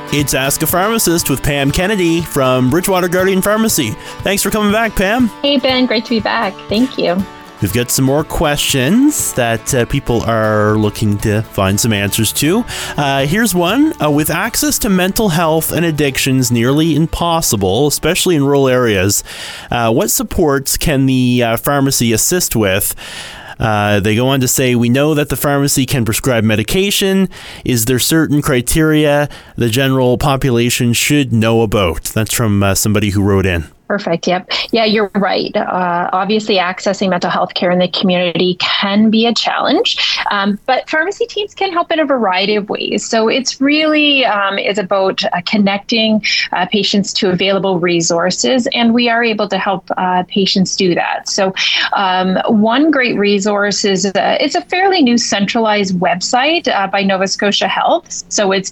It's Ask a Pharmacist with Pam Kennedy from Bridgewater Guardian Pharmacy. Thanks for coming back, Pam. Hey, Ben. Great to be back. Thank you. We've got some more questions that people are looking to find some answers to. Here's one. With access to mental health and addictions nearly impossible, especially in rural areas, what supports can the pharmacy assist with? They go on to say, we know that the pharmacy can prescribe medication. Is there certain criteria the general population should know about? That's from somebody who wrote in. Perfect. Yep. Yeah, you're right. Obviously, accessing mental health care in the community can be a challenge, but pharmacy teams can help in a variety of ways. So it's really is about connecting patients to available resources, and we are able to help patients do that. So one great resource is it's a fairly new centralized website by Nova Scotia Health. So it's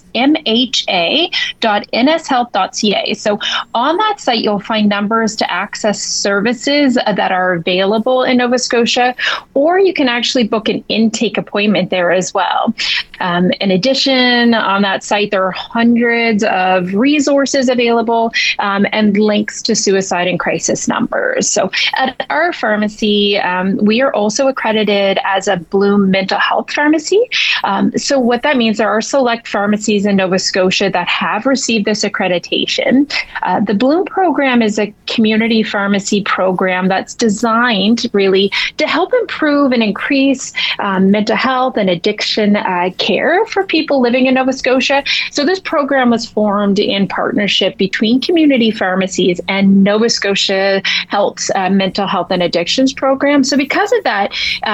mha.nshealth.ca. So on that site, you'll find numbers to access services that are available in Nova Scotia, or you can actually book an intake appointment there as well. In addition, on that site, there are hundreds of resources available and links to suicide and crisis numbers. So at our pharmacy, we are also accredited as a Bloom mental health pharmacy. So what that means, there are select pharmacies in Nova Scotia that have received this accreditation. The Bloom program is a community pharmacy program that's designed really to help improve and increase mental health and addiction care for people living in Nova Scotia. So this program was formed in partnership between community pharmacies and Nova Scotia Health's mental health and addictions program. So because of that,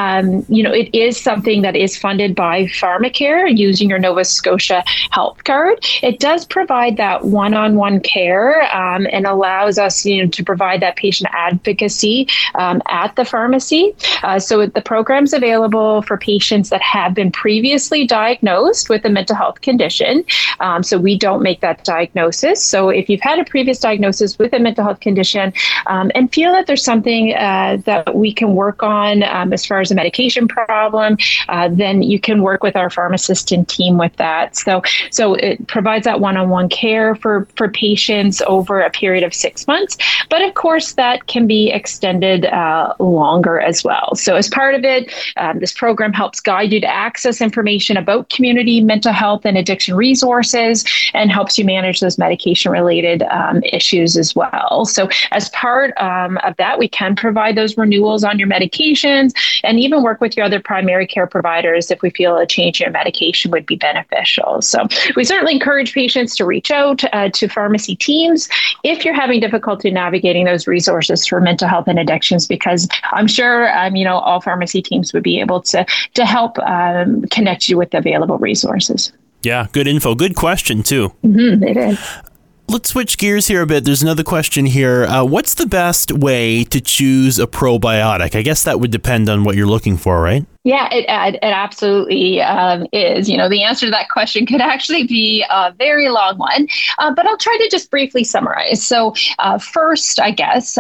it is something that is funded by PharmaCare using your Nova Scotia Health card. It does provide that one-on-one care and allows us to provide that patient advocacy at the pharmacy. So the program's available for patients that have been previously diagnosed with a mental health condition. So we don't make that diagnosis. So if you've had a previous diagnosis with a mental health condition and feel that there's something that we can work on as far as a medication problem, then you can work with our pharmacist and team with that. So it provides that one-on-one care for patients over a period of 6 months. But of course, that can be extended longer as well. So as part of it, this program helps guide you to access information about community mental health and addiction resources and helps you manage those medication-related issues as well. So as part of that, we can provide those renewals on your medications and even work with your other primary care providers if we feel a change in your medication would be beneficial. So we certainly encourage patients to reach out to pharmacy teams if you're having difficulty navigating those resources for mental health and addictions, because I'm sure, all pharmacy teams would be able to help connect you with the available resources. Yeah, good info. Good question, too. Mm-hmm, it is. Let's switch gears here a bit. There's another question here. What's the best way to choose a probiotic? I guess that would depend on what you're looking for, right? Yeah, it absolutely is. The answer to that question could actually be a very long one, but I'll try to just briefly summarize. So first, I guess,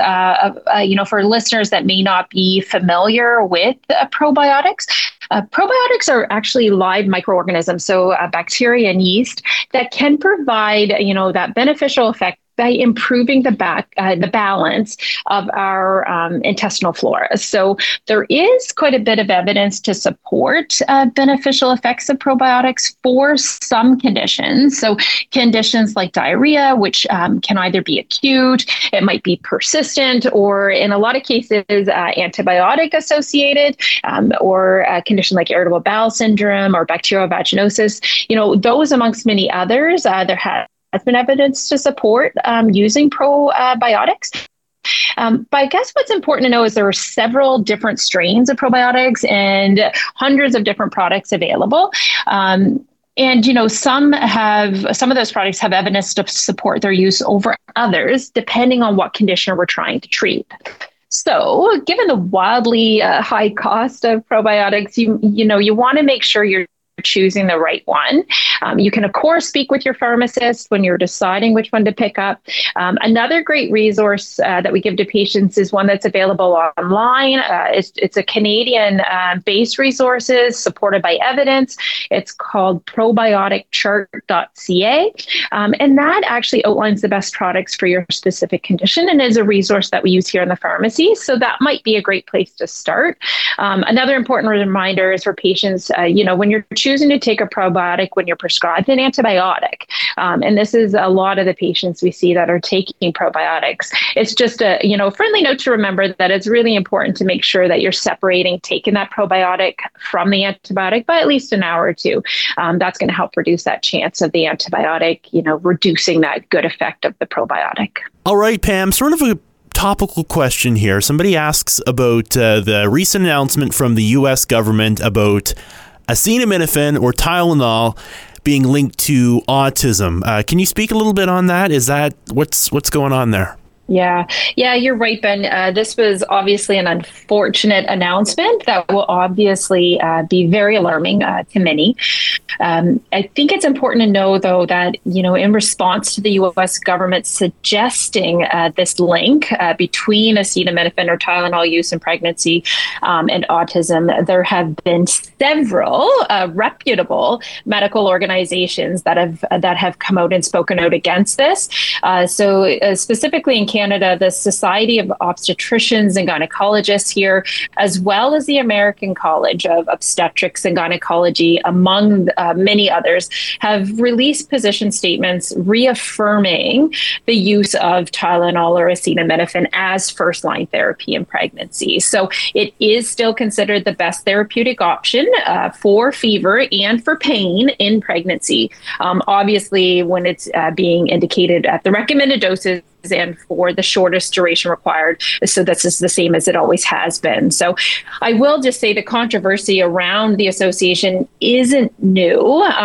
for listeners that may not be familiar with probiotics, probiotics are actually live microorganisms, so bacteria and yeast that can provide, that beneficial effect by improving the balance of our intestinal flora. So there is quite a bit of evidence to support beneficial effects of probiotics for some conditions. So conditions like diarrhea, which can either be acute, it might be persistent, or in a lot of cases, antibiotic associated, or a condition like irritable bowel syndrome or bacterial vaginosis. Those amongst many others, there has been evidence to support using probiotics. But I guess what's important to know is there are several different strains of probiotics and hundreds of different products available. And, some of those products have evidence to support their use over others, depending on what condition we're trying to treat. So given the wildly high cost of probiotics, you want to make sure you're choosing the right one. You can, of course, speak with your pharmacist when you're deciding which one to pick up. Another great resource that we give to patients is one that's available online. It's a Canadian-based resources supported by evidence. It's called probioticchart.ca. And that actually outlines the best products for your specific condition and is a resource that we use here in the pharmacy. So that might be a great place to start. Another important reminder is for patients, when you're choosing to take a probiotic when you're prescribed an antibiotic, and this is a lot of the patients we see that are taking probiotics. It's just a friendly note to remember that it's really important to make sure that you're separating taking that probiotic from the antibiotic by at least an hour or two. That's going to help reduce that chance of the antibiotic, reducing that good effect of the probiotic. All right, Pam, sort of a topical question here. Somebody asks about the recent announcement from the U.S. government about acetaminophen or Tylenol being linked to autism. Can you speak a little bit on that? Is that what's going on there? Yeah, you're right, Ben. This was obviously an unfortunate announcement that will obviously be very alarming to many. I think it's important to know, though, that, in response to the U.S. government suggesting this link between acetaminophen or Tylenol use in pregnancy and autism, there have been several reputable medical organizations that have come out and spoken out against this. So specifically in Canada, the Society of Obstetricians and Gynecologists here, as well as the American College of Obstetrics and Gynecology, among many others, have released position statements reaffirming the use of Tylenol or acetaminophen as first-line therapy in pregnancy. So it is still considered the best therapeutic option for fever and for pain in pregnancy. Obviously, when it's being indicated at the recommended doses and for the shortest duration required. So this is the same as it always has been. So I will just say the controversy around the association isn't new.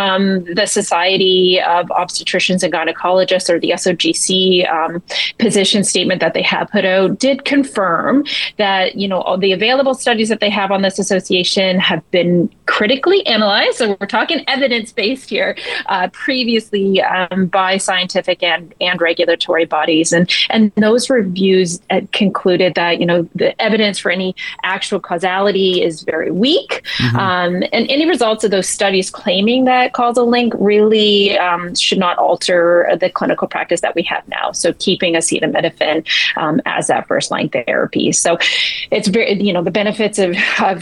The Society of Obstetricians and Gynecologists, or the SOGC, position statement that they have put out did confirm that, all the available studies that they have on this association have been critically analyzed. So we're talking evidence-based here, previously by scientific and regulatory bodies. And those reviews concluded that, the evidence for any actual causality is very weak. Mm-hmm. And any results of those studies claiming that causal link really should not alter the clinical practice that we have now. So keeping acetaminophen as that first-line therapy. So it's very, the benefits of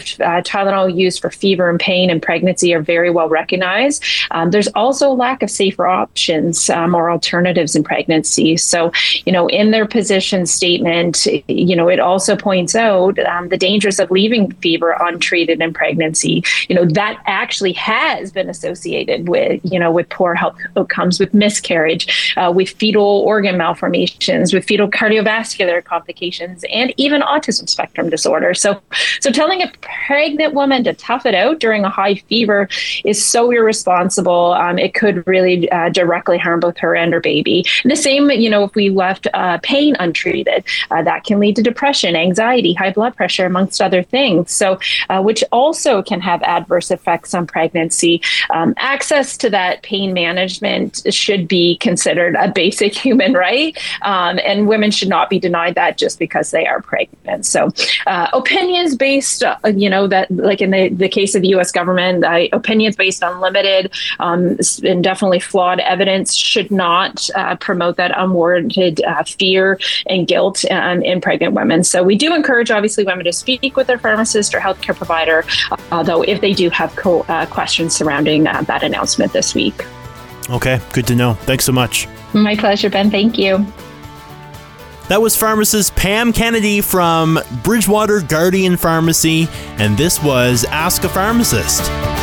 Tylenol use for fever and pain and pregnancy are very well recognized. There's also a lack of safer options or alternatives in pregnancy. So, in their position statement, it also points out the dangers of leaving fever untreated in pregnancy. That actually has been associated with poor health outcomes, with miscarriage, with fetal organ malformations, with fetal cardiovascular complications, and even autism spectrum disorder. So telling a pregnant woman to tough it out during a high fever is so irresponsible. It could really directly harm both her and her baby. And the same, if we left pain untreated, that can lead to depression, anxiety, high blood pressure, amongst other things. So, which also can have adverse effects on pregnancy. Access to that pain management should be considered a basic human right, and women should not be denied that just because they are pregnant. So, opinions based, that like in the case of the U.S. government, opinions based on limited and definitely flawed evidence should not promote that unwarranted fear and guilt in pregnant women. So we do encourage, obviously, women to speak with their pharmacist or healthcare provider, though, if they do have questions surrounding that announcement this week. Okay, good to know. Thanks so much. My pleasure, Ben. Thank you. That was pharmacist Pam Kennedy from Bridgewater Guardian Pharmacy, and this was Ask a Pharmacist.